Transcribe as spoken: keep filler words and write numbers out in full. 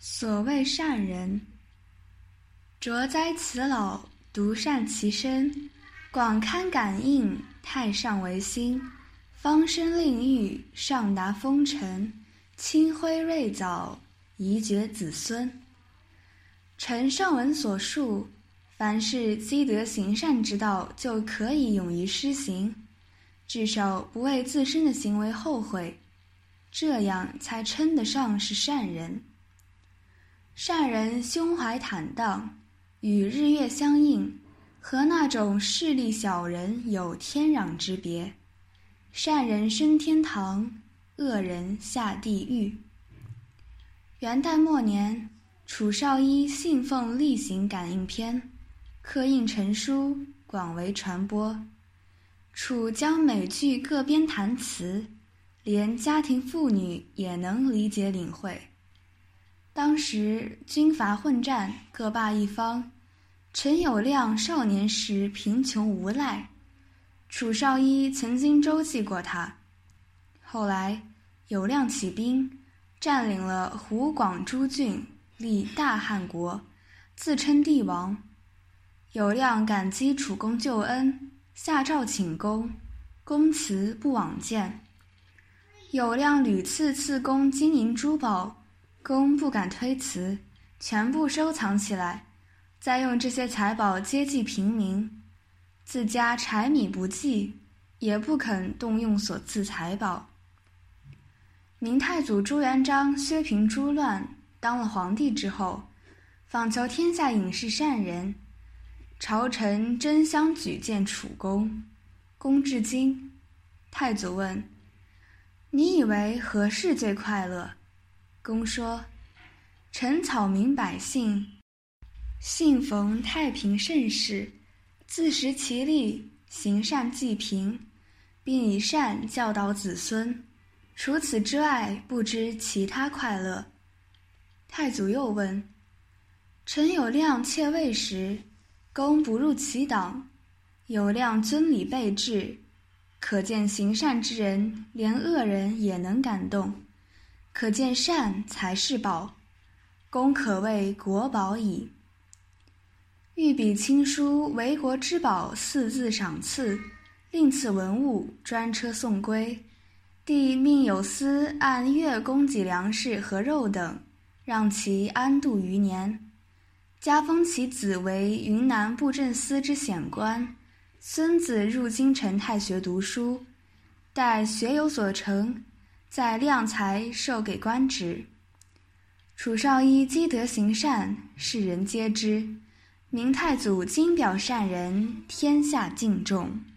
所谓善人，卓哉此老，独善其身，广堪感应，太上为心，方生令欲，上达风尘，清辉瑞藻，宜绝子孙。承上文所述，凡是积德行善之道，就可以勇于施行，至少不为自身的行为后悔，这样才称得上是善人。善人胸怀坦荡，与日月相应，和那种势利小人有天壤之别。善人升天堂，恶人下地狱。元代末年，楚少医信奉力行感应篇，刻印成书，广为传播。楚将每句各编弹词，连家庭妇女也能理解领会。当时军阀混战，各霸一方，陈友谅少年时贫穷无赖，楚少医曾经周济过他。后来友谅起兵，占领了湖广诸郡，立大汉国，自称帝王。友谅感激楚公救恩，下诏请功，公辞不往见。友谅屡次赐公金银珠宝，公不敢推辞，全部收藏起来，再用这些财宝接济平民，自家柴米不计，也不肯动用所赐财宝。明太祖朱元璋削平诸乱，当了皇帝之后，访求天下隐士善人，朝臣争相举荐楚公。公至今，太祖问：你以为何事最快乐？公说：臣草民百姓，信逢太平盛世，自食其力，行善济贫，并以善教导子孙，除此之外，不知其他快乐。太祖又问：臣友谅窃位时，公不入其党，友谅遵礼备至，可见行善之人，连恶人也能感动，可见善才是宝，公可谓国宝矣。御笔亲书为国之宝四字赏赐，令此文物专车送归。帝命有司按月供给粮食和肉等，让其安度余年。加封其子为云南布政司之显官，孙子入京城太学读书，待学有所成，再量才授给官职。楚少医积德行善，世人皆知。明太祖今表善人，天下敬重。